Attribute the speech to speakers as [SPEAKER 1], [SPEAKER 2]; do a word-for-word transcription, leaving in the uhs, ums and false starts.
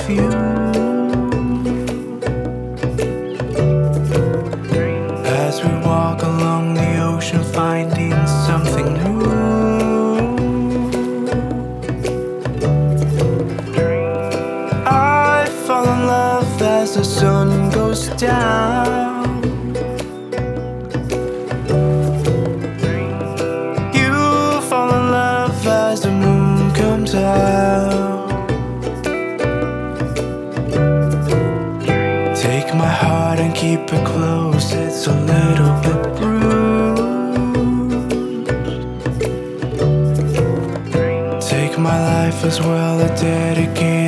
[SPEAKER 1] you. As we walk along the ocean, finding something new. I fall in love as the sun goes down. You fall in love as the moon comes out. Take my heart and keep it close, it's a little bit bruised. Take my life as well, I dedicate